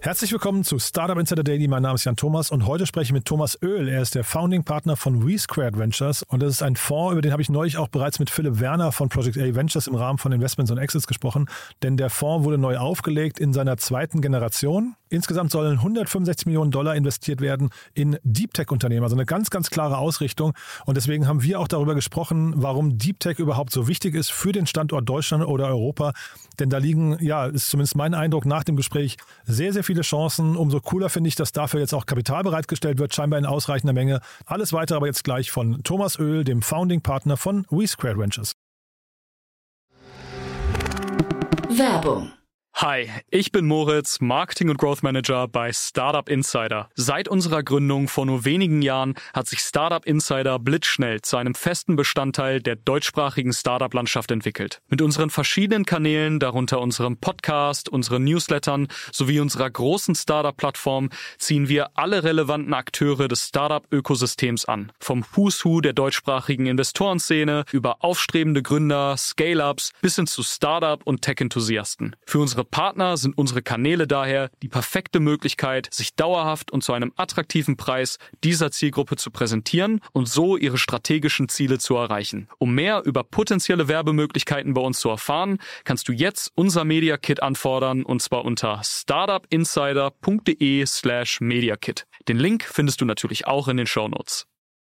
Herzlich willkommen zu Startup Insider Daily. Mein Name ist Jan Thomas und heute spreche ich mit Thomas Oehl. Er ist der Founding Partner von WeSquared Ventures und das ist ein Fonds, über den habe ich neulich auch bereits mit Philipp Werner von Project A Ventures im Rahmen von Investments und Exits gesprochen. Denn der Fonds wurde neu aufgelegt in seiner zweiten Generation. Insgesamt sollen $165 Millionen investiert werden in Deep Tech-Unternehmen. Also eine ganz, ganz klare Ausrichtung. Und deswegen haben wir auch darüber gesprochen, warum Deep Tech überhaupt so wichtig ist für den Standort Deutschland oder Europa. Denn da liegen, ja, ist zumindest mein Eindruck nach dem Gespräch, sehr, sehr viele Chancen. Umso cooler finde ich, dass dafür jetzt auch Kapital bereitgestellt wird, scheinbar in ausreichender Menge. Alles weitere aber jetzt gleich von Thomas Oehl, dem Founding Partner von WeSquared Ventures. Werbung. Hi, ich bin Moritz, Marketing- und Growth Manager bei Startup Insider. Seit unserer Gründung vor nur wenigen Jahren hat sich Startup Insider blitzschnell zu einem festen Bestandteil der deutschsprachigen Startup-Landschaft entwickelt. Mit unseren verschiedenen Kanälen, darunter unserem Podcast, unseren Newslettern sowie unserer großen Startup-Plattform, ziehen wir alle relevanten Akteure des Startup-Ökosystems an. Vom Who's Who der deutschsprachigen Investorenszene über aufstrebende Gründer, Scale-Ups bis hin zu Startup- und Tech-Enthusiasten. Für unsere Partner sind unsere Kanäle daher die perfekte Möglichkeit, sich dauerhaft und zu einem attraktiven Preis dieser Zielgruppe zu präsentieren und so ihre strategischen Ziele zu erreichen. Um mehr über potenzielle Werbemöglichkeiten bei uns zu erfahren, kannst du jetzt unser Media Kit anfordern und zwar unter startupinsider.de/mediakit. Den Link findest du natürlich auch in den Shownotes.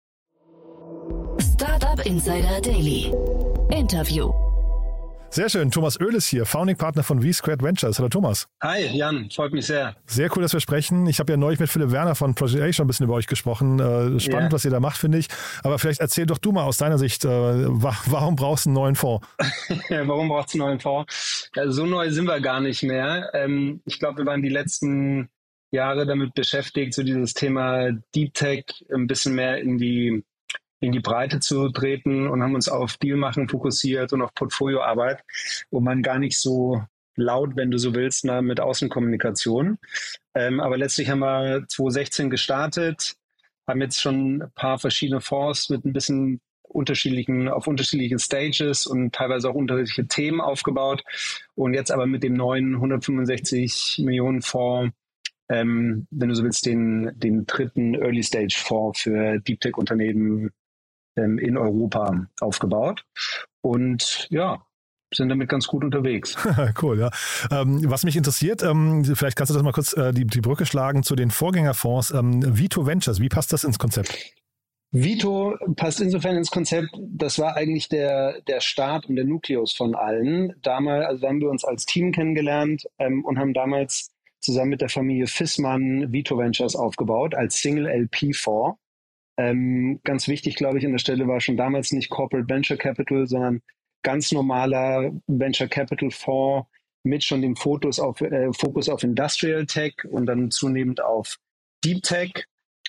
Startup Insider Daily. Interview. Sehr schön. Thomas Oehl ist hier, Founding Partner von WeSquared Ventures. Hallo Thomas. Hi Jan, freut mich sehr. Sehr cool, dass wir sprechen. Ich habe ja neulich mit Philipp Werner von Project A schon ein bisschen über euch gesprochen. Spannend, was ihr da macht, finde ich. Aber vielleicht erzähl doch du mal aus deiner Sicht, warum brauchst du einen neuen Fonds? Warum brauchst du einen neuen Fonds? So neu sind wir gar nicht mehr. Ich glaube, wir waren die letzten Jahre damit beschäftigt, so dieses Thema Deep Tech ein bisschen mehr in die Breite zu treten und haben uns auf Dealmachen fokussiert und auf Portfolioarbeit, wo man gar nicht so laut, wenn du so willst, mit Außenkommunikation. Aber letztlich haben wir 2016 gestartet, haben jetzt schon ein paar verschiedene Fonds mit ein bisschen auf unterschiedlichen Stages und teilweise auch unterschiedliche Themen aufgebaut. Und jetzt aber mit dem neuen 165 Millionen Fonds, wenn du so willst, den dritten Early Stage Fonds für Deep Tech Unternehmen in Europa aufgebaut und ja, sind damit ganz gut unterwegs. Cool, ja. Was mich interessiert, vielleicht kannst du das mal kurz die Brücke schlagen zu den Vorgängerfonds. Vito Ventures, wie passt das ins Konzept? Vito passt insofern ins Konzept, das war eigentlich der Start und der Nukleus von allen. Damals, also haben wir uns als Team kennengelernt und haben damals zusammen mit der Familie Fissmann Vito Ventures aufgebaut als Single-LP-Fonds. Ganz wichtig, glaube ich, an der Stelle war schon damals nicht Corporate Venture Capital, sondern ganz normaler Venture Capital Fonds mit schon dem Fokus auf Industrial Tech und dann zunehmend auf Deep Tech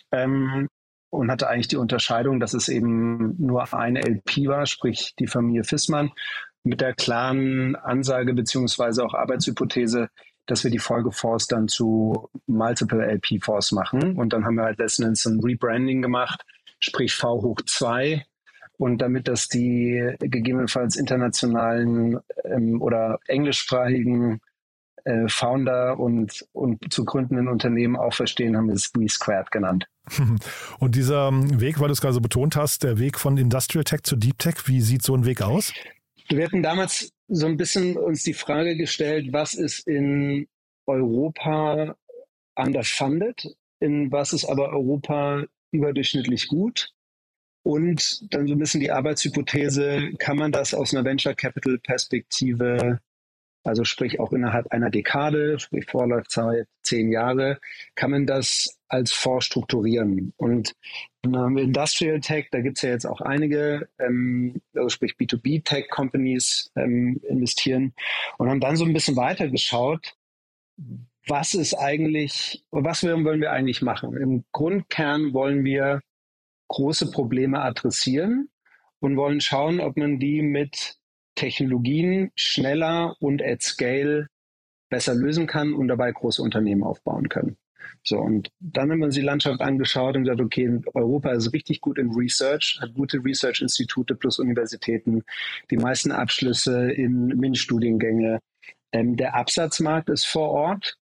und hatte eigentlich die Unterscheidung, dass es eben nur eine LP war, sprich die Familie Fissmann, mit der klaren Ansage beziehungsweise auch Arbeitshypothese, dass wir die Folgefonds dann zu Multiple LP-Fonds machen. Und dann haben wir halt letzten Endes ein Rebranding gemacht, sprich V2. Und damit das die gegebenenfalls internationalen oder englischsprachigen Founder und zu gründenden Unternehmen auch verstehen, haben wir es WeSquared genannt. Und dieser Weg, weil du es gerade so betont hast, der Weg von Industrial Tech zu Deep Tech, wie sieht so ein Weg aus? Wir hatten damals so ein bisschen uns die Frage gestellt, was ist in Europa underfunded, in was ist aber Europa überdurchschnittlich gut? Und dann so ein bisschen die Arbeitshypothese, kann man das aus einer Venture Capital Perspektive, also sprich auch innerhalb einer Dekade, sprich Vorlaufzeit 10 Jahre, kann man das als Fonds strukturieren? Und Industrial Tech, da gibt es ja jetzt auch einige, also sprich B2B-Tech-Companies investieren und haben dann so ein bisschen weitergeschaut, was wollen wir eigentlich machen? Im Grundkern wollen wir große Probleme adressieren und wollen schauen, ob man die mit Technologien schneller und at scale besser lösen kann und dabei große Unternehmen aufbauen können. So, und dann haben wir uns die Landschaft angeschaut und gesagt, okay, Europa ist richtig gut in Research, hat gute Research-Institute plus Universitäten, die meisten Abschlüsse in MINT-Studiengänge. Der Absatzmarkt ist vor Ort.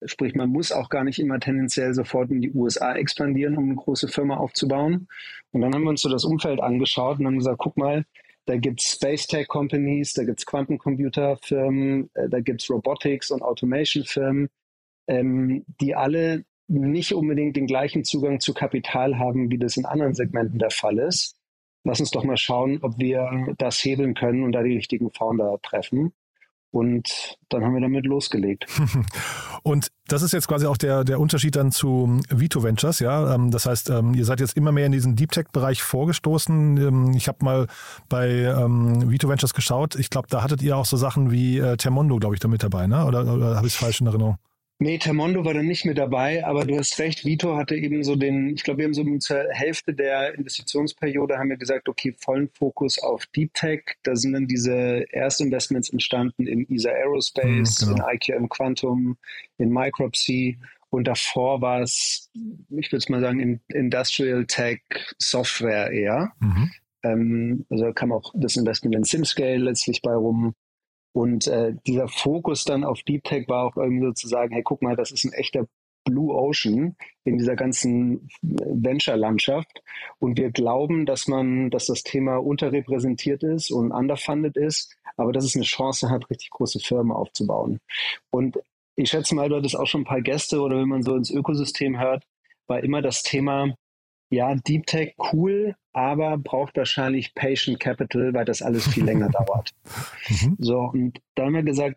Sprich, man muss auch gar nicht immer tendenziell sofort in die USA expandieren, um eine große Firma aufzubauen. Und dann haben wir uns so das Umfeld angeschaut und haben gesagt, guck mal, da gibt es Space Tech Companies, da gibt es Quantencomputer-Firmen, da gibt es Robotics- und Automation-Firmen, die alle nicht unbedingt den gleichen Zugang zu Kapital haben, wie das in anderen Segmenten der Fall ist. Lass uns doch mal schauen, ob wir das hebeln können und da die richtigen Founder treffen. Und dann haben wir damit losgelegt. Und das ist jetzt quasi auch der Unterschied dann zu Vito Ventures, ja. Das heißt, ihr seid jetzt immer mehr in diesen Deep Tech-Bereich vorgestoßen. Ich habe mal bei Vito Ventures geschaut. Ich glaube, da hattet ihr auch so Sachen wie Termondo, glaube ich, da mit dabei, ne? Oder habe ich es falsch in Erinnerung? Nee, Termondo war da nicht mit dabei, aber du hast recht, Vito hatte eben so ich glaube, wir haben so zur Hälfte der Investitionsperiode haben wir gesagt, okay, vollen Fokus auf Deep Tech. Da sind dann diese Erstinvestments entstanden in ESA Aerospace, in IQM Quantum, in Micropsy und davor war es, ich würde es mal sagen, in Industrial Tech Software eher. Also kam auch das Investment in SimScale letztlich bei rum. Und dieser Fokus dann auf Deep Tech war auch irgendwie sozusagen, hey, guck mal, das ist ein echter Blue Ocean in dieser ganzen Venture-Landschaft. Und wir glauben, dass das Thema unterrepräsentiert ist und underfunded ist, aber dass es eine Chance hat, richtig große Firmen aufzubauen. Und ich schätze mal, du hattest auch schon ein paar Gäste oder wenn man so ins Ökosystem hört, war immer das Thema, ja, Deep Tech cool, aber braucht wahrscheinlich Patient Capital, weil das alles viel länger dauert. So, und da haben wir gesagt,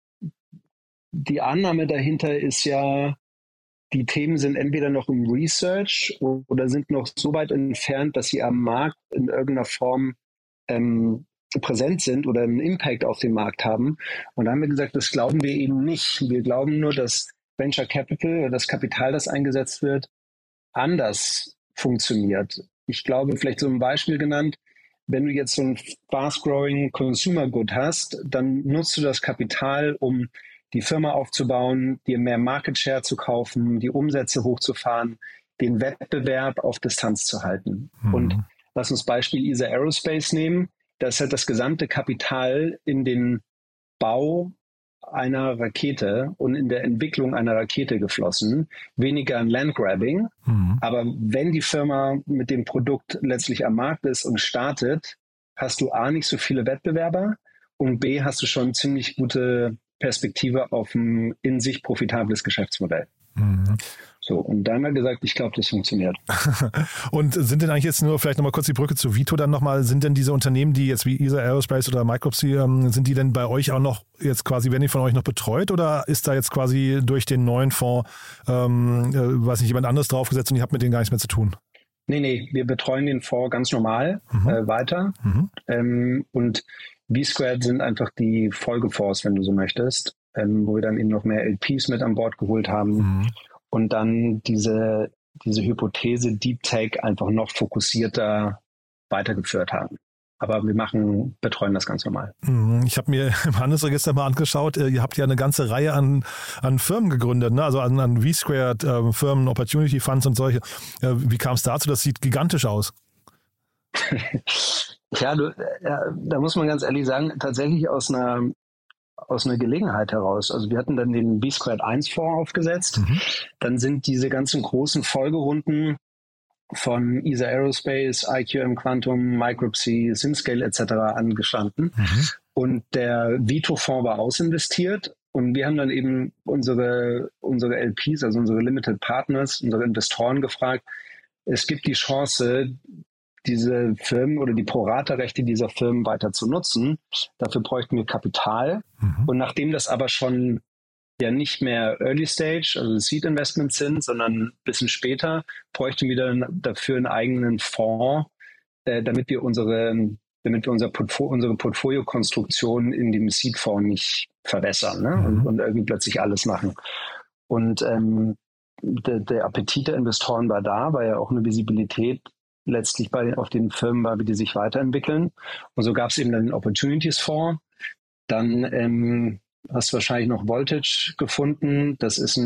die Annahme dahinter ist ja, die Themen sind entweder noch im Research oder sind noch so weit entfernt, dass sie am Markt in irgendeiner Form präsent sind oder einen Impact auf den Markt haben. Und da haben wir gesagt, das glauben wir eben nicht. Wir glauben nur, dass Venture Capital oder das Kapital, das eingesetzt wird, anders funktioniert. Ich glaube, vielleicht so ein Beispiel genannt, wenn du jetzt so ein fast-growing Consumer Good hast, dann nutzt du das Kapital, um die Firma aufzubauen, dir mehr Market Share zu kaufen, die Umsätze hochzufahren, den Wettbewerb auf Distanz zu halten. Und lass uns Beispiel ESA Aerospace nehmen. Da ist halt das gesamte Kapital in den Bau einer Rakete und in der Entwicklung einer Rakete geflossen, weniger an Landgrabbing. Aber wenn die Firma mit dem Produkt letztlich am Markt ist und startet, hast du A, nicht so viele Wettbewerber und B, hast du schon ziemlich gute Perspektive auf ein in sich profitables Geschäftsmodell. So, und da haben wir gesagt, ich glaube, das funktioniert. Und sind denn eigentlich jetzt nur, vielleicht nochmal kurz die Brücke zu Vito dann nochmal, sind denn diese Unternehmen, die jetzt wie ESA Aerospace oder Micropsy, sind die denn bei euch auch noch jetzt quasi, werden die von euch noch betreut oder ist da jetzt quasi durch den neuen Fonds, weiß nicht, jemand anderes draufgesetzt und ihr habt mit denen gar nichts mehr zu tun? Nee, wir betreuen den Fonds ganz normal weiter. Und V-Squared sind einfach die Folgefonds, wenn du so möchtest, wo wir dann eben noch mehr LPs mit an Bord geholt haben und dann diese Hypothese Deep Tech einfach noch fokussierter weitergeführt haben. Aber wir betreuen das ganz normal. Ich habe mir im Handelsregister mal angeschaut, ihr habt ja eine ganze Reihe an Firmen gegründet, ne? Also an V-Squared, Firmen, Opportunity Funds und solche. Wie kam es dazu? Das sieht gigantisch aus. Ja, da muss man ganz ehrlich sagen, tatsächlich aus einer Gelegenheit heraus. Also wir hatten dann den V-Squared 1 Fonds aufgesetzt. Dann sind diese ganzen großen Folgerunden von ESA Aerospace, IQM Quantum, Micropsy, SimScale etc. angestanden. Und der Vito-Fonds war ausinvestiert. Und wir haben dann eben unsere LPs, also unsere Limited Partners, unsere Investoren gefragt, es gibt die Chance, diese Firmen oder die Pro-Rata-Rechte dieser Firmen weiter zu nutzen. Dafür bräuchten wir Kapital. Und nachdem das aber schon ja nicht mehr Early Stage, also Seed Investments sind, sondern ein bisschen später, bräuchten wir dann dafür einen eigenen Fonds, damit wir unsere Portfoliokonstruktion in dem Seed-Fonds nicht verwässern, ne? Und irgendwie plötzlich alles machen. Und der Appetit der Investoren war da, weil ja auch eine Visibilität letztlich auf den Firmen war, wie die sich weiterentwickeln. Und so gab es eben dann den Opportunities-Fonds. Dann hast du wahrscheinlich noch Voltage gefunden. Das ist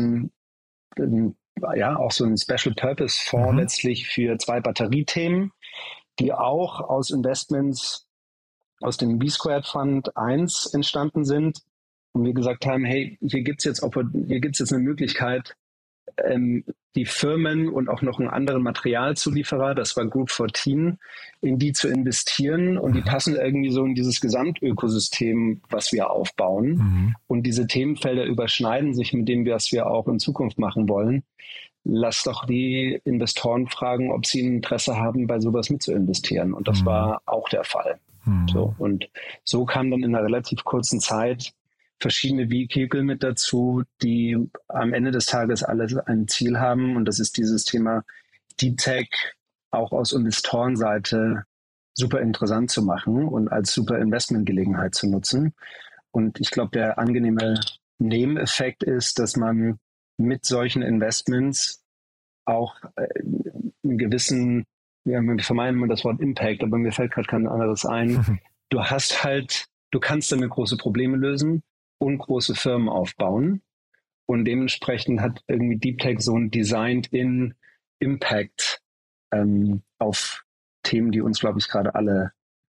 auch so ein Special-Purpose-Fonds letztlich für 2 Batteriethemen, die auch aus Investments aus dem V-Squared Fund 1 entstanden sind. Und wir gesagt haben, hey, hier gibt's jetzt eine Möglichkeit, die Firmen und auch noch einen anderen Materialzulieferer, das war Group 14, in die zu investieren, und die passen irgendwie so in dieses Gesamtökosystem, was wir aufbauen. Und diese Themenfelder überschneiden sich mit dem, was wir auch in Zukunft machen wollen. Lass doch die Investoren fragen, ob sie ein Interesse haben, bei sowas mitzuinvestieren. Und das war auch der Fall. So, und so kam dann in einer relativ kurzen Zeit verschiedene Vehikel mit dazu, die am Ende des Tages alle ein Ziel haben. Und das ist dieses Thema Deep Tech auch aus Investorenseite super interessant zu machen und als super Investmentgelegenheit zu nutzen. Und ich glaube, der angenehme Nebeneffekt ist, dass man mit solchen Investments auch einen gewissen, wir vermeiden immer das Wort Impact, aber mir fällt gerade kein anderes ein. Du kannst damit große Probleme lösen und große Firmen aufbauen. Und dementsprechend hat irgendwie Deep Tech so ein Designed-in Impact auf Themen, die uns, glaube ich, gerade alle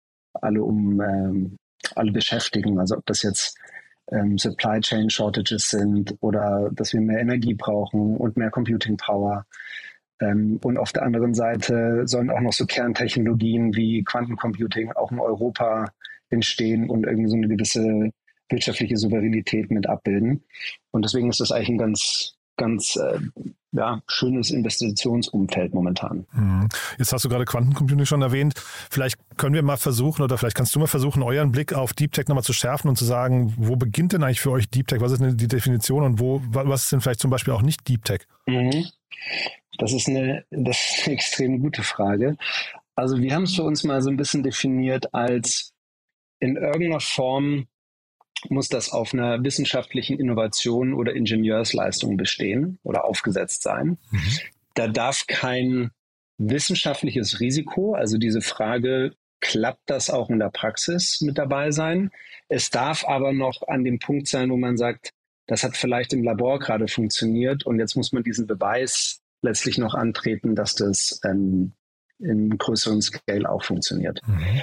beschäftigen. Also ob das jetzt Supply Chain Shortages sind oder dass wir mehr Energie brauchen und mehr Computing Power. Und auf der anderen Seite sollen auch noch so Kerntechnologien wie Quantencomputing auch in Europa entstehen und irgendwie so eine gewisse wirtschaftliche Souveränität mit abbilden. Und deswegen ist das eigentlich ein ganz schönes Investitionsumfeld momentan. Jetzt hast du gerade Quantencomputing schon erwähnt. Vielleicht können wir mal versuchen, oder vielleicht kannst du mal versuchen, euren Blick auf Deep Tech nochmal zu schärfen und zu sagen, wo beginnt denn eigentlich für euch Deep Tech? Was ist denn die Definition und was ist denn vielleicht zum Beispiel auch nicht Deep Tech? Das ist eine extrem gute Frage. Also wir haben es für uns mal so ein bisschen definiert als in irgendeiner Form muss das auf einer wissenschaftlichen Innovation oder Ingenieursleistung bestehen oder aufgesetzt sein. Da darf kein wissenschaftliches Risiko, also diese Frage, klappt das auch in der Praxis, mit dabei sein. Es darf aber noch an dem Punkt sein, wo man sagt, das hat vielleicht im Labor gerade funktioniert und jetzt muss man diesen Beweis letztlich noch antreten, dass das in größeren Scale auch funktioniert.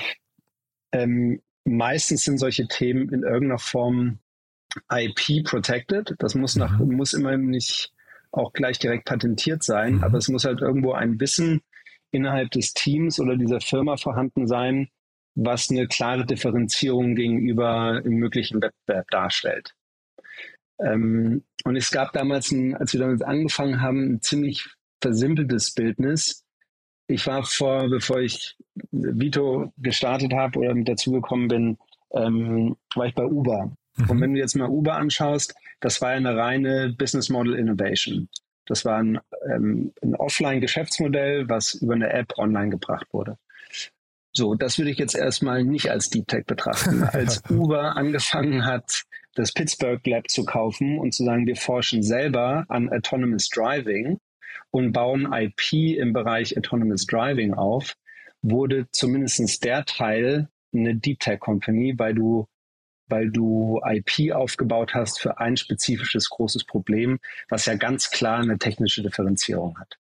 Meistens sind solche Themen in irgendeiner Form IP-protected. Das muss immer nicht auch gleich direkt patentiert sein, aber es muss halt irgendwo ein Wissen innerhalb des Teams oder dieser Firma vorhanden sein, was eine klare Differenzierung gegenüber im möglichen Wettbewerb darstellt. Und es gab damals, als wir damit angefangen haben, ein ziemlich versimpeltes Bildnis. Ich war bevor ich Vito gestartet habe oder mit dazugekommen bin, war ich bei Uber. Und wenn du jetzt mal Uber anschaust, das war eine reine Business Model Innovation. Das war ein Offline-Geschäftsmodell, was über eine App online gebracht wurde. So, das würde ich jetzt erstmal nicht als Deep Tech betrachten. Als Uber angefangen hat, das Pittsburgh Lab zu kaufen und zu sagen, wir forschen selber an Autonomous Driving und bauen IP im Bereich Autonomous Driving auf, wurde zumindest der Teil eine Deep Tech Company, weil du IP aufgebaut hast für ein spezifisches großes Problem, was ja ganz klar eine technische Differenzierung hat.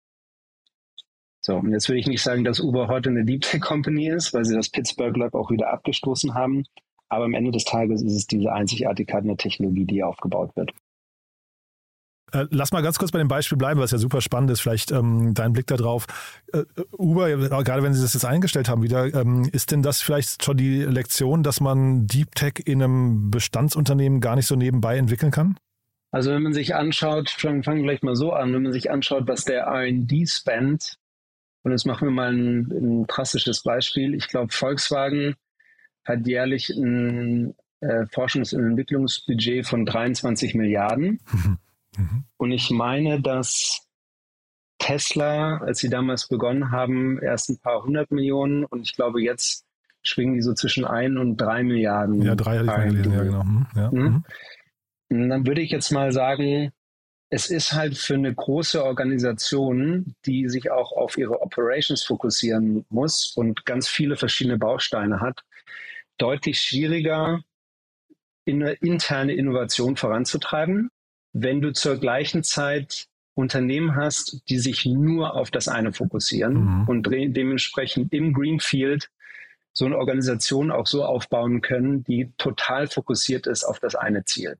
So, und jetzt will ich nicht sagen, dass Uber heute eine Deep Tech Company ist, weil sie das Pittsburgh Lab auch wieder abgestoßen haben. Aber am Ende des Tages ist es diese Einzigartigkeit in der Technologie, die aufgebaut wird. Lass mal ganz kurz bei dem Beispiel bleiben, was ja super spannend ist, vielleicht dein Blick darauf. Uber, gerade wenn Sie das jetzt eingestellt haben wieder, ist denn das vielleicht schon die Lektion, dass man Deep Tech in einem Bestandsunternehmen gar nicht so nebenbei entwickeln kann? Also wenn man sich anschaut, fangen wir vielleicht mal so an, wenn man sich anschaut, was der R&D spend, und jetzt machen wir mal ein drastisches Beispiel. Ich glaube, Volkswagen hat jährlich ein Forschungs- und Entwicklungsbudget von 23 Milliarden. Und ich meine, dass Tesla, als sie damals begonnen haben, erst ein paar 100 Millionen und ich glaube, jetzt schwingen die so zwischen 1 und 3 Milliarden. Ja, 3 hatte ich mal gelesen, ja genau. Und dann würde ich jetzt mal sagen, es ist halt für eine große Organisation, die sich auch auf ihre Operations fokussieren muss und ganz viele verschiedene Bausteine hat, deutlich schwieriger, eine interne Innovation voranzutreiben, wenn du zur gleichen Zeit Unternehmen hast, die sich nur auf das eine fokussieren und dementsprechend im Greenfield so eine Organisation auch so aufbauen können, die total fokussiert ist auf das eine Ziel.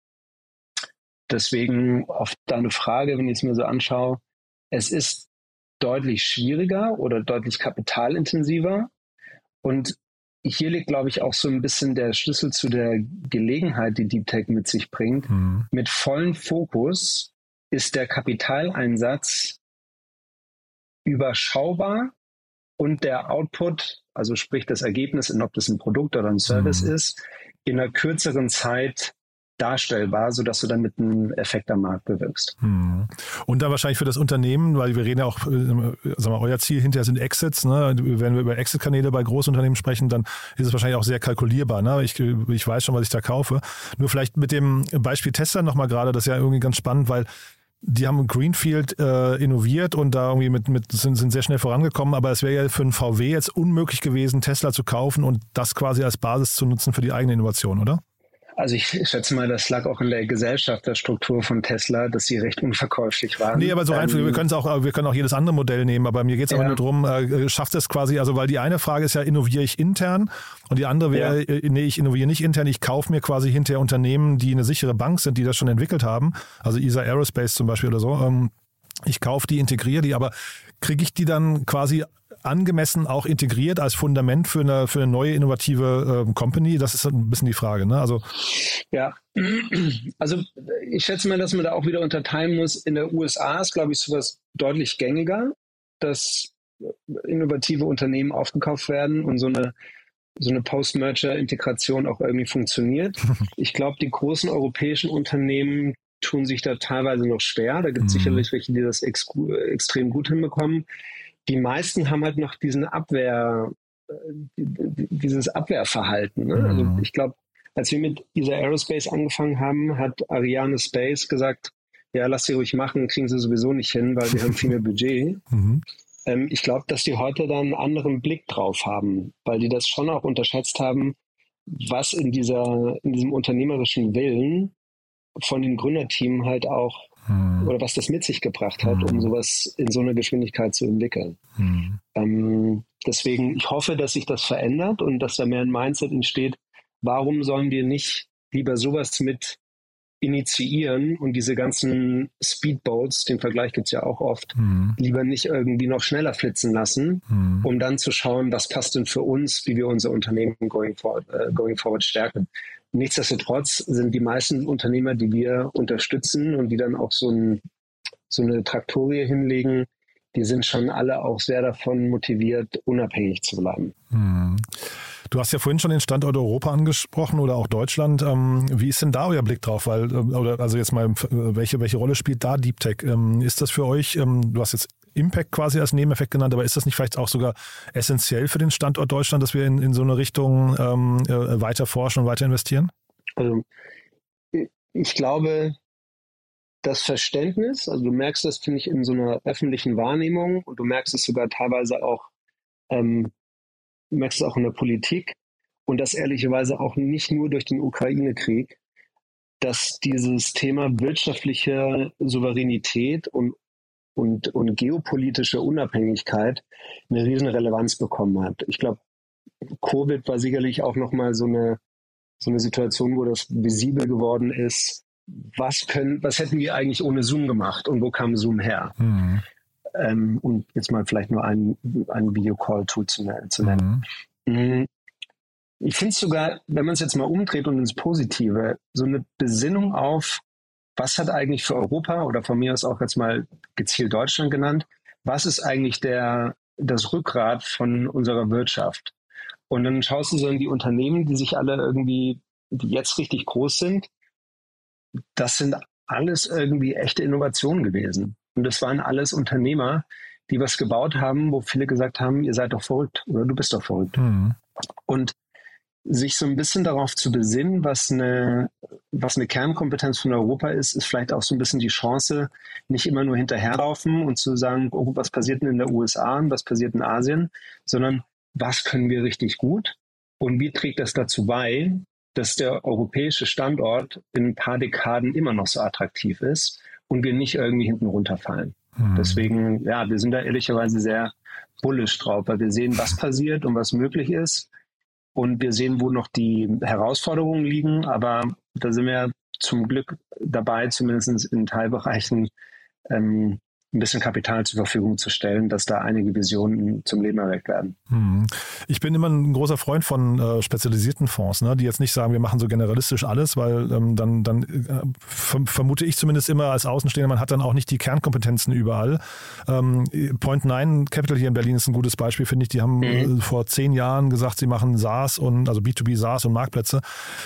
Deswegen auf deine Frage, wenn ich es mir so anschaue, es ist deutlich schwieriger oder deutlich kapitalintensiver. Und hier liegt, glaube ich, auch so ein bisschen der Schlüssel zu der Gelegenheit, die Deep Tech mit sich bringt. Mit vollem Fokus ist der Kapitaleinsatz überschaubar und der Output, also sprich das Ergebnis, ob das ein Produkt oder ein Service ist, in einer kürzeren Zeit darstellbar, sodass du damit einen Effekt am Markt bewirkst. Und dann wahrscheinlich für das Unternehmen, weil wir reden ja auch, sagen wir, euer Ziel hinterher sind Exits, ne? Wenn wir über Exit-Kanäle bei Großunternehmen sprechen, dann ist es wahrscheinlich auch sehr kalkulierbar. Ne? Ich weiß schon, was ich da kaufe. Nur vielleicht mit dem Beispiel Tesla nochmal gerade, das ist ja irgendwie ganz spannend, weil die haben Greenfield innoviert und da irgendwie sind sehr schnell vorangekommen, aber es wäre ja für einen VW jetzt unmöglich gewesen, Tesla zu kaufen und das quasi als Basis zu nutzen für die eigene Innovation, oder? Also ich schätze mal, das lag auch in der Gesellschafterstruktur von Tesla, dass sie recht unverkäuflich waren. Nee, aber so einfach, wir können auch jedes andere Modell nehmen, aber mir geht es aber nur darum, schafft es quasi, also weil die eine Frage ist ja, innoviere ich intern und die andere wäre, nee, ich innoviere nicht intern, ich kaufe mir quasi hinterher Unternehmen, die eine sichere Bank sind, die das schon entwickelt haben, also ESA Aerospace zum Beispiel oder so, ich kaufe die, integriere die, aber kriege ich die dann quasi angemessen auch integriert als Fundament für eine neue innovative Company? Das ist ein bisschen die Frage, ne? Also ich schätze mal, dass man da auch wieder unterteilen muss. In der USA ist, glaube ich, sowas deutlich gängiger, dass innovative Unternehmen aufgekauft werden und so eine Post-Merger-Integration auch irgendwie funktioniert. Ich glaube, die großen europäischen Unternehmen tun sich da teilweise noch schwer. Da gibt es sicherlich welche, die das extrem gut hinbekommen. Die meisten haben halt noch dieses Abwehrverhalten. Ne? Also ich glaube, als wir mit ESA Aerospace angefangen haben, hat Ariane Space gesagt, ja, lass sie ruhig machen, kriegen sie sowieso nicht hin, weil wir haben viel mehr Budget. Ich glaube, dass die heute da einen anderen Blick drauf haben, weil die das schon auch unterschätzt haben, was in diesem unternehmerischen Willen von den Gründerteams halt auch oder was das mit sich gebracht hat, um sowas in so einer Geschwindigkeit zu entwickeln. Deswegen, ich hoffe, dass sich das verändert und dass da mehr ein Mindset entsteht. Warum sollen wir nicht lieber sowas mit initiieren und diese ganzen Speedboats, den Vergleich gibt es ja auch oft, lieber nicht irgendwie noch schneller flitzen lassen, um dann zu schauen, was passt denn für uns, wie wir unser Unternehmen going forward stärken. Nichtsdestotrotz sind die meisten Unternehmer, die wir unterstützen und die dann auch so eine Traktorie hinlegen, die sind schon alle auch sehr davon motiviert, unabhängig zu bleiben. Du hast ja vorhin schon den Standort Europa angesprochen oder auch Deutschland. Wie ist denn da euer Blick drauf? Also jetzt mal, welche Rolle spielt da Deep Tech? Ist das für euch, du hast jetzt Impact quasi als Nebeneffekt genannt, aber ist das nicht vielleicht auch sogar essentiell für den Standort Deutschland, dass wir in so eine Richtung weiter forschen und weiter investieren? Also ich glaube, das Verständnis, also du merkst das, finde ich, in so einer öffentlichen Wahrnehmung und du merkst es sogar teilweise auch, du merkst es auch in der Politik und das ehrlicherweise auch nicht nur durch den Ukraine-Krieg, dass dieses Thema wirtschaftliche Souveränität und geopolitische Unabhängigkeit eine riesen Relevanz bekommen hat. Ich glaube, Covid war sicherlich auch nochmal so eine Situation, wo das visibel geworden ist. Was hätten wir eigentlich ohne Zoom gemacht und wo kam Zoom her? Und jetzt mal vielleicht nur ein Videocall-Tool zu nennen. Ich finde es sogar, wenn man es jetzt mal umdreht und ins Positive, so eine Besinnung auf, was hat eigentlich für Europa oder von mir aus auch jetzt mal gezielt Deutschland genannt, was ist eigentlich das Rückgrat von unserer Wirtschaft? Und dann schaust du so in die Unternehmen, die sich alle irgendwie, die jetzt richtig groß sind, das sind alles irgendwie echte Innovationen gewesen. Und das waren alles Unternehmer, die was gebaut haben, wo viele gesagt haben, ihr seid doch verrückt oder du bist doch verrückt. Und sich so ein bisschen darauf zu besinnen, was eine Kernkompetenz von Europa ist vielleicht auch so ein bisschen die Chance, nicht immer nur hinterherlaufen und zu sagen, oh, was passiert denn in der USA und was passiert in Asien, sondern was können wir richtig gut und wie trägt das dazu bei, dass der europäische Standort in ein paar Dekaden immer noch so attraktiv ist und wir nicht irgendwie hinten runterfallen. Deswegen, ja, wir sind da ehrlicherweise sehr bullish drauf, weil wir sehen, was passiert und was möglich ist. Und wir sehen, wo noch die Herausforderungen liegen. Aber da sind wir zum Glück dabei, zumindest in Teilbereichen ein bisschen Kapital zur Verfügung zu stellen, dass da einige Visionen zum Leben erweckt werden. Ich bin immer ein großer Freund von spezialisierten Fonds, ne, die jetzt nicht sagen, wir machen so generalistisch alles, weil dann vermute ich zumindest immer als Außenstehender, man hat dann auch nicht die Kernkompetenzen überall. Point9 Capital hier in Berlin ist ein gutes Beispiel, finde ich. Die haben vor 10 Jahren gesagt, sie machen SaaS und also B2B SaaS und Marktplätze.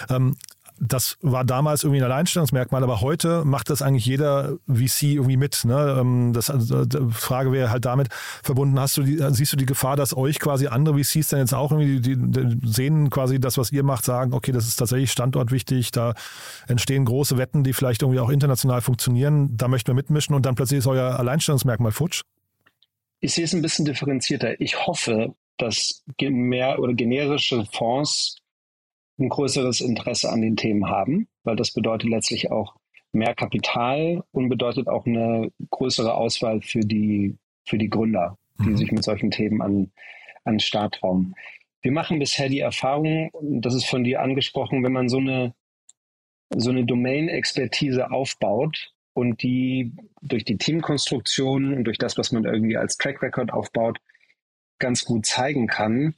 Das war damals irgendwie ein Alleinstellungsmerkmal, aber heute macht das eigentlich jeder VC irgendwie mit. Ne? Die Frage wäre halt damit verbunden, siehst du die Gefahr, dass euch quasi andere VCs dann jetzt auch irgendwie die sehen quasi das, was ihr macht, sagen, okay, das ist tatsächlich standortwichtig, da entstehen große Wetten, die vielleicht irgendwie auch international funktionieren, da möchten wir mitmischen und dann plötzlich ist euer Alleinstellungsmerkmal futsch? Ich sehe es ein bisschen differenzierter. Ich hoffe, dass mehr oder generische Fonds ein größeres Interesse an den Themen haben, weil das bedeutet letztlich auch mehr Kapital und bedeutet auch eine größere Auswahl für die Gründer, die sich mit solchen Themen an den Start trauen. Wir machen bisher die Erfahrung, und das ist von dir angesprochen, wenn man so eine Domain-Expertise aufbaut und die durch die Teamkonstruktion und durch das, was man irgendwie als Track Record aufbaut, ganz gut zeigen kann,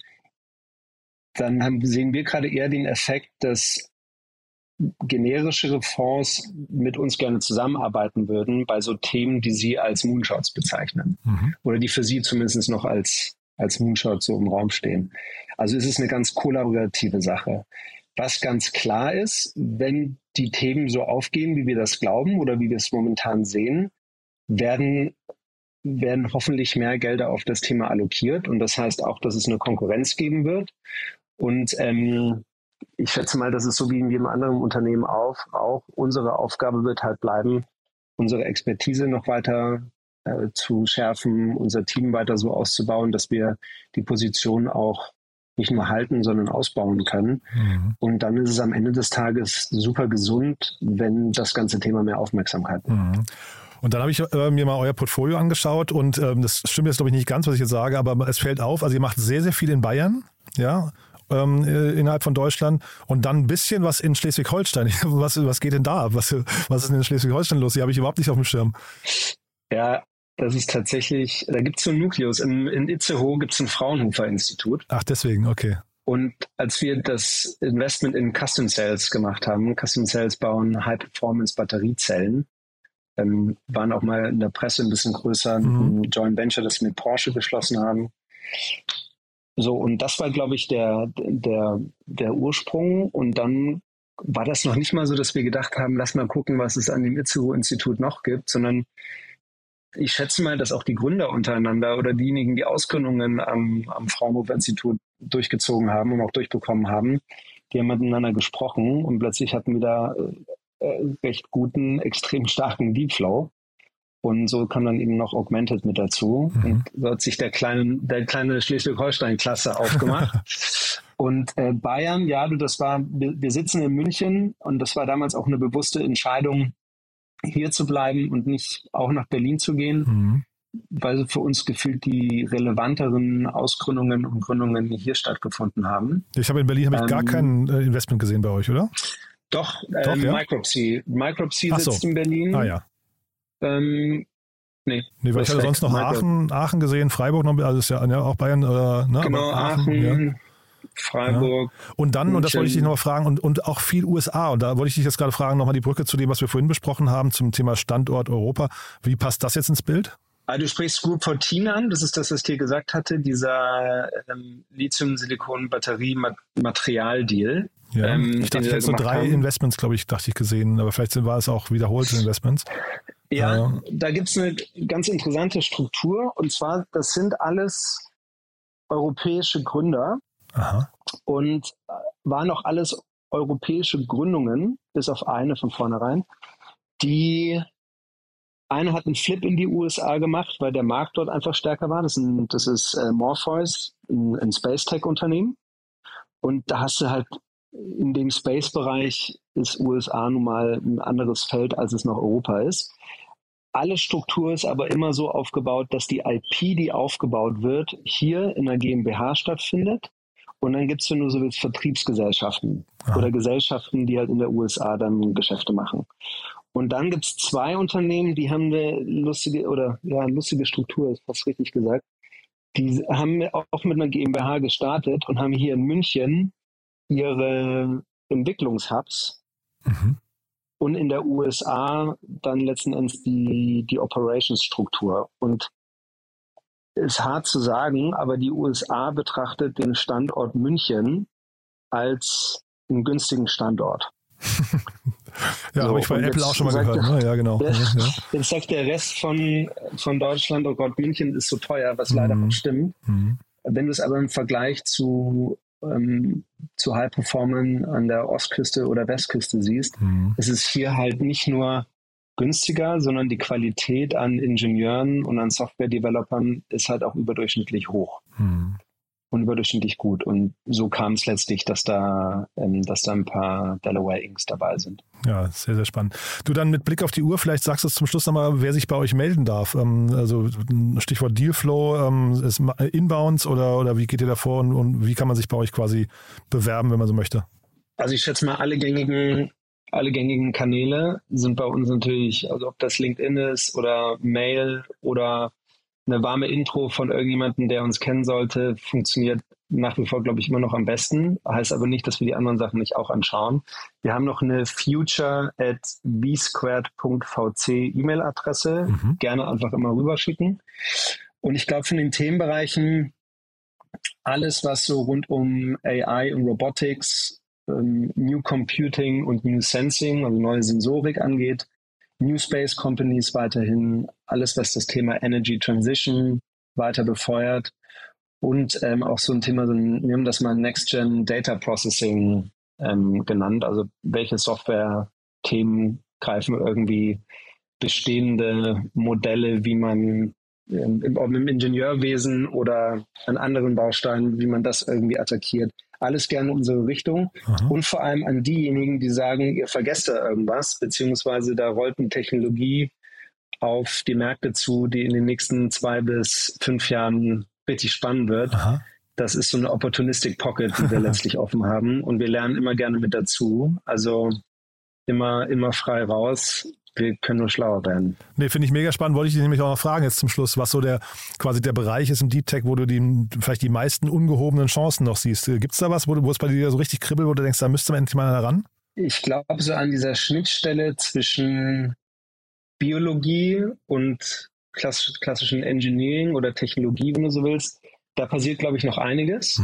dann sehen wir gerade eher den Effekt, dass generischere Fonds mit uns gerne zusammenarbeiten würden bei so Themen, die sie als Moonshots bezeichnen oder die für sie zumindest noch als Moonshots so im Raum stehen. Also es ist eine ganz kollaborative Sache. Was ganz klar ist, wenn die Themen so aufgehen, wie wir das glauben oder wie wir es momentan sehen, werden hoffentlich mehr Gelder auf das Thema allokiert und das heißt auch, dass es eine Konkurrenz geben wird. Und ich schätze mal, das ist so wie in jedem anderen Unternehmen auch unsere Aufgabe wird halt bleiben, unsere Expertise noch weiter zu schärfen, unser Team weiter so auszubauen, dass wir die Position auch nicht nur halten, sondern ausbauen können. Und dann ist es am Ende des Tages super gesund, wenn das ganze Thema mehr Aufmerksamkeit bekommt. Und dann habe ich mir mal euer Portfolio angeschaut und das stimmt jetzt glaube ich nicht ganz, was ich jetzt sage, aber es fällt auf, also ihr macht sehr, sehr viel in Bayern, ja, innerhalb von Deutschland und dann ein bisschen was in Schleswig-Holstein. Was geht denn da ab? Was ist denn in Schleswig-Holstein los? Die habe ich überhaupt nicht auf dem Schirm. Ja, das ist tatsächlich, da gibt es so einen Nukleus. In Itzehoe gibt es ein Fraunhofer-Institut. Ach, deswegen, okay. Und als wir das Investment in Custom Cells gemacht haben, Custom Cells bauen High-Performance-Batteriezellen, waren auch mal in der Presse ein bisschen größer, ein Joint Venture, das wir mit Porsche geschlossen haben. So, und das war, glaube ich, der Ursprung. Und dann war das noch nicht mal so, dass wir gedacht haben, lass mal gucken, was es an dem Itzehoe-Institut noch gibt, sondern ich schätze mal, dass auch die Gründer untereinander oder diejenigen, die Ausgründungen am Fraunhofer-Institut durchgezogen haben und auch durchbekommen haben, die haben miteinander gesprochen und plötzlich hatten wir da recht guten, extrem starken Deepflow. Und so kam dann eben noch Augmented mit dazu. Und so hat sich der kleine Schleswig-Holstein-Klasse aufgemacht. Und Bayern, ja, wir sitzen in München und das war damals auch eine bewusste Entscheidung, hier zu bleiben und nicht auch nach Berlin zu gehen, weil für uns gefühlt die relevanteren Ausgründungen und Gründungen hier stattgefunden haben. Ich habe in Berlin gar kein Investment gesehen bei euch, oder? Doch, ja? Micropsy. Micropsy sitzt in Berlin. Ah ja. Nee, weil ich hatte sonst noch Aachen gesehen, Freiburg noch, also ist ja auch Bayern. Ne, genau, Aachen, Freiburg. Ja. Und dann, München. Und das wollte ich dich nochmal fragen, und auch viel USA. Und da wollte ich dich jetzt gerade fragen, nochmal die Brücke zu dem, was wir vorhin besprochen haben, zum Thema Standort Europa. Wie passt das jetzt ins Bild? Du sprichst Group 14 an, das ist das, was ich dir gesagt hatte, dieser Lithium-Silikon-Batterie-Material-Deal. Ja, ich dachte, ich hätte so 3 Investments, glaube ich, gesehen, aber vielleicht war es auch wiederholte Investments. Ja, da gibt es eine ganz interessante Struktur und zwar, das sind alles europäische Gründer. Aha. Und waren auch alles europäische Gründungen, bis auf eine von vornherein. Eine hat einen Flip in die USA gemacht, weil der Markt dort einfach stärker war. Das ist Morpheus, ein Space-Tech-Unternehmen. Und da hast du halt in dem Space-Bereich ist USA nun mal ein anderes Feld, als es noch Europa ist. Alle Struktur ist aber immer so aufgebaut, dass die IP, die aufgebaut wird, hier in der GmbH stattfindet. Und dann gibt es, wenn du so willst, Vertriebsgesellschaften oder Gesellschaften, die halt in der USA dann Geschäfte machen. Und dann gibt es 2 Unternehmen, die haben eine lustige Struktur, ist fast richtig gesagt. Die haben auch mit einer GmbH gestartet und haben hier in München ihre Entwicklungshubs. Und in der USA dann letzten Endes die Operations-Struktur. Und ist hart zu sagen, aber die USA betrachtet den Standort München als einen günstigen Standort. Ja, habe ich bei Apple auch schon mal gehört. Ne? Ja, genau. Jetzt sagt der Rest von Deutschland, oh Gott, München ist so teuer, was leider auch stimmt. Wenn du es aber im Vergleich zu High Performance an der Ostküste oder Westküste siehst, ist es hier halt nicht nur günstiger, sondern die Qualität an Ingenieuren und an Software-Developern ist halt auch überdurchschnittlich hoch und überdurchschnittlich gut. Und so kam es letztlich, dass da ein paar Delaware Incs dabei sind. Ja, sehr, sehr spannend. Du, dann mit Blick auf die Uhr, vielleicht sagst du zum Schluss nochmal, wer sich bei euch melden darf. Also Stichwort Dealflow, ist Inbounds oder wie geht ihr da vor und wie kann man sich bei euch quasi bewerben, wenn man so möchte? Also ich schätze mal, alle gängigen Kanäle sind bei uns natürlich, also ob das LinkedIn ist oder Mail oder eine warme Intro von irgendjemandem, der uns kennen sollte, funktioniert nach wie vor, glaube ich, immer noch am besten. Heißt aber nicht, dass wir die anderen Sachen nicht auch anschauen. Wir haben noch eine future@vsquared.vc E-Mail-Adresse. Gerne einfach immer rüberschicken. Und ich glaube, von den Themenbereichen alles, was so rund um AI und Robotics, New Computing und New Sensing, also neue Sensorik angeht, New Space Companies weiterhin, alles, was das Thema Energy Transition weiter befeuert und auch so ein Thema, wir haben das mal Next-Gen Data Processing genannt, also welche Software-Themen greifen irgendwie bestehende Modelle, wie man im Ingenieurwesen oder an anderen Bausteinen, wie man das irgendwie attackiert. Alles gerne in unsere Richtung. Und vor allem an diejenigen, die sagen, ihr vergesst da irgendwas, beziehungsweise da rollt eine Technologie auf die Märkte zu, die in den nächsten 2 bis 5 Jahren richtig spannend wird. Das ist so eine Opportunistic Pocket, die wir letztlich offen haben. Und wir lernen immer gerne mit dazu. Also immer frei raus. Wir können nur schlauer werden. Nee, finde ich mega spannend. Wollte ich dich nämlich auch noch fragen jetzt zum Schluss, was so der Bereich ist im Deep Tech, wo du vielleicht die meisten ungehobenen Chancen noch siehst. Gibt es da was, wo es bei dir so richtig kribbelt, wo du denkst, da müsste man endlich mal ran? Ich glaube, so an dieser Schnittstelle zwischen Biologie und klassischen Engineering oder Technologie, wenn du so willst, da passiert, glaube ich, noch einiges.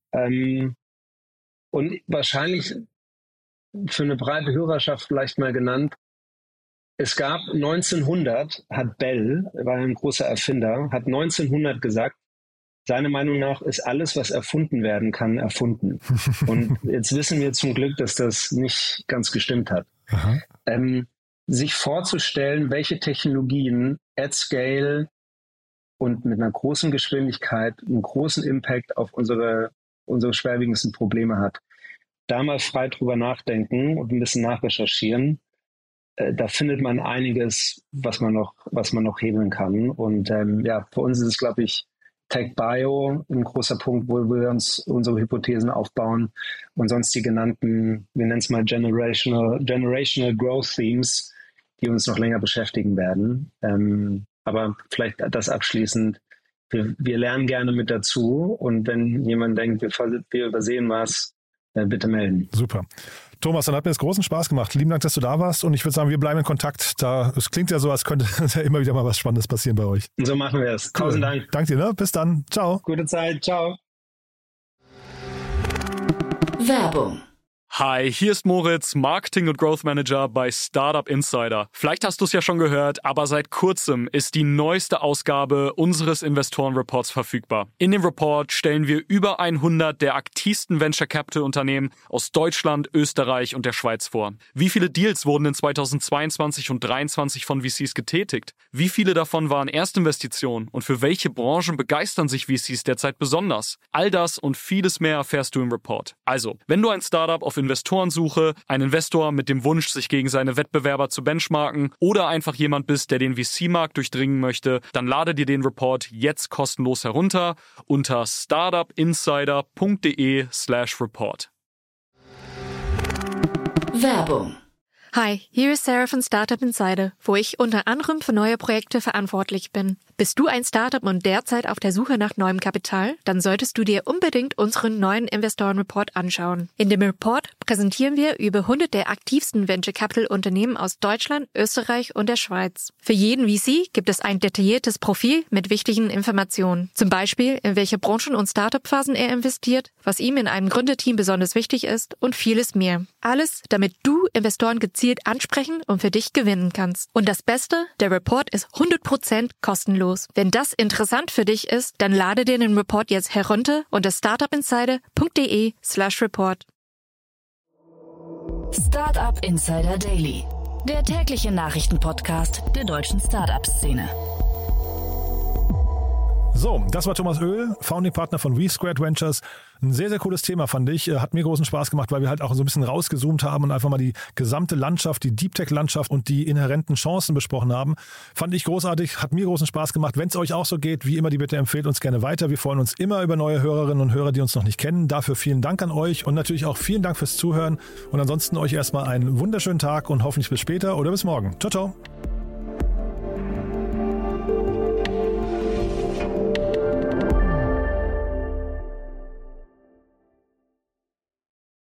Und wahrscheinlich für eine breite Hörerschaft vielleicht mal genannt, es gab 1900, hat Bell, war ein großer Erfinder, hat 1900 gesagt, seiner Meinung nach ist alles, was erfunden werden kann, erfunden. Und jetzt wissen wir zum Glück, dass das nicht ganz gestimmt hat. Sich vorzustellen, welche Technologien at scale und mit einer großen Geschwindigkeit einen großen Impact auf unsere schwerwiegendsten Probleme hat. Da mal frei drüber nachdenken und ein bisschen nachrecherchieren. Da findet man einiges, was man noch hebeln kann. Und für uns ist es, glaube ich, Tech Bio ein großer Punkt, wo wir uns unsere Hypothesen aufbauen und sonst die genannten, wir nennen es mal Generational Growth Themes, die uns noch länger beschäftigen werden. Aber vielleicht das abschließend. Wir lernen gerne mit dazu und wenn jemand denkt, wir übersehen was, bitte melden. Super. Thomas, dann hat mir das großen Spaß gemacht. Lieben Dank, dass du da warst und ich würde sagen, wir bleiben in Kontakt. Es klingt ja so, als könnte ja immer wieder mal was Spannendes passieren bei euch. Und so machen wir es. Cool. 1000 Dank. Danke dir, ne? Bis dann. Ciao. Gute Zeit. Ciao. Werbung. Hi, hier ist Moritz, Marketing- und Growth Manager bei Startup Insider. Vielleicht hast du es ja schon gehört, aber seit kurzem ist die neueste Ausgabe unseres Investorenreports verfügbar. In dem Report stellen wir über 100 der aktivsten Venture Capital Unternehmen aus Deutschland, Österreich und der Schweiz vor. Wie viele Deals wurden in 2022 und 2023 von VCs getätigt? Wie viele davon waren Erstinvestitionen? Und für welche Branchen begeistern sich VCs derzeit besonders? All das und vieles mehr erfährst du im Report. Also, wenn du ein Startup auf Investorensuche, ein Investor mit dem Wunsch, sich gegen seine Wettbewerber zu benchmarken oder einfach jemand bist, der den VC-Markt durchdringen möchte, dann lade dir den Report jetzt kostenlos herunter unter startupinsider.de/report. Werbung. Hi, hier ist Sarah von Startup Insider, wo ich unter anderem für neue Projekte verantwortlich bin. Bist du ein Startup und derzeit auf der Suche nach neuem Kapital? Dann solltest du dir unbedingt unseren neuen Investoren-Report anschauen. In dem Report präsentieren wir über 100 der aktivsten Venture-Capital-Unternehmen aus Deutschland, Österreich und der Schweiz. Für jeden VC gibt es ein detailliertes Profil mit wichtigen Informationen. Zum Beispiel, in welche Branchen und Startup-Phasen er investiert, was ihm in einem Gründerteam besonders wichtig ist und vieles mehr. Alles, damit du Investoren gezielt ansprechen und für dich gewinnen kannst. Und das Beste, der Report ist 100% kostenlos. Wenn das interessant für dich ist, dann lade dir den Report jetzt herunter unter startupinsider.de/report. Startup Insider Daily, der tägliche Nachrichtenpodcast der deutschen Startup-Szene. So, das war Thomas Oehl, Founding Partner von WeSquared Ventures. Ein sehr, sehr cooles Thema, fand ich. Hat mir großen Spaß gemacht, weil wir halt auch so ein bisschen rausgezoomt haben und einfach mal die gesamte Landschaft, die Deep Tech-Landschaft und die inhärenten Chancen besprochen haben. Fand ich großartig, hat mir großen Spaß gemacht. Wenn es euch auch so geht, wie immer, die Bitte empfehlt uns gerne weiter. Wir freuen uns immer über neue Hörerinnen und Hörer, die uns noch nicht kennen. Dafür vielen Dank an euch und natürlich auch vielen Dank fürs Zuhören. Und ansonsten euch erstmal einen wunderschönen Tag und hoffentlich bis später oder bis morgen. Ciao, ciao.